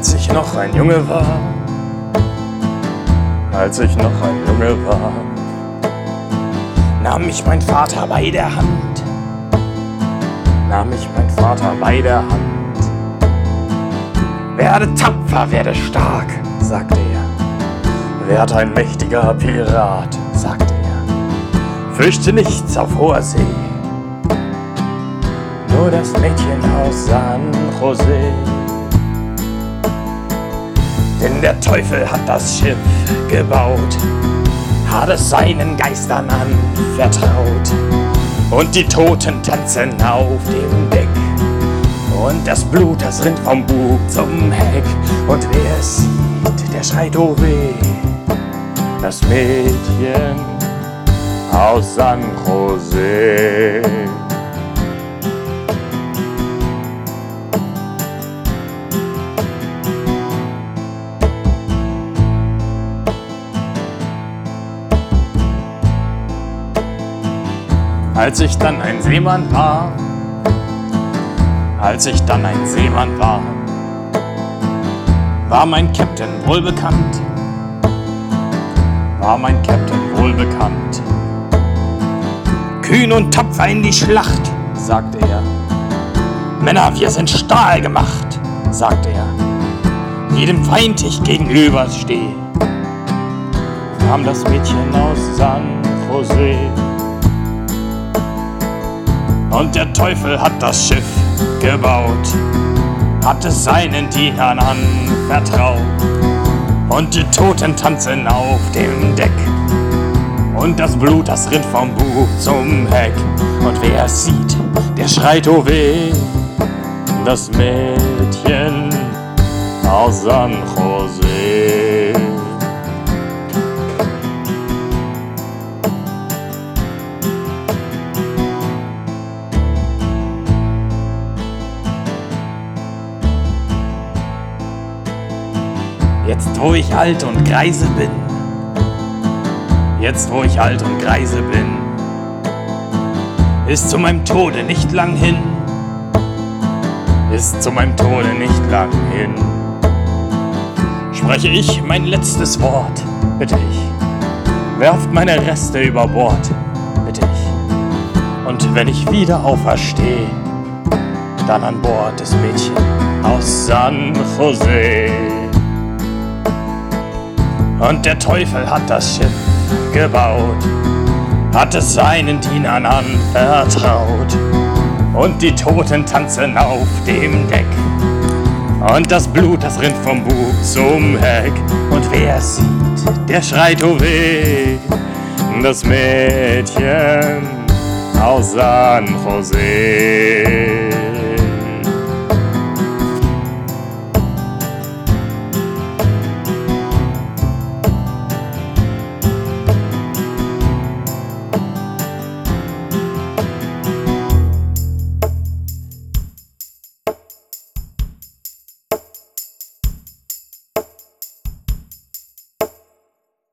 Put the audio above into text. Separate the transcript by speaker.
Speaker 1: Als ich noch ein Junge war, nahm mich mein Vater bei der Hand, Werde tapfer, werde stark, sagte er. Werd ein mächtiger Pirat, sagte er. Fürchte nichts auf hoher See, nur das Mädchen aus San Jose. Denn der Teufel hat das Schiff gebaut, hat es seinen Geistern anvertraut. Und die Toten tanzen auf dem Deck, und das Blut, das rinnt vom Bug zum Heck. Und wer es sieht, der schreit, oh weh, das Mädchen aus San Jose. Als ich dann ein Seemann war, war mein Captain wohlbekannt, Kühn und tapfer in die Schlacht, sagte er. Männer, wir sind Stahl gemacht, sagte er. Jedem Feind ich gegenübersteh. Kam das Mädchen aus San Jose. Und der Teufel hat das Schiff gebaut, hat es seinen Dienern anvertraut. Und die Toten tanzen auf dem Deck, und das Blut, das rinnt vom Bug zum Heck. Und wer es sieht, der schreit, oh weh, das Mädchen aus San Jose. Jetzt, wo ich alt und greise bin, ist zu meinem Tode nicht lang hin, Spreche ich mein letztes Wort, bitte ich, werft meine Reste über Bord, bitte ich. Und wenn ich wieder auferstehe, dann an Bord des Mädchen aus San Jose. Und der Teufel hat das Schiff gebaut, hat es seinen Dienern anvertraut. Und die Toten tanzen auf dem Deck, und das Blut, das rinnt vom Bug zum Heck. Und wer es sieht, der schreit, oh weh, das Mädchen aus San Jose.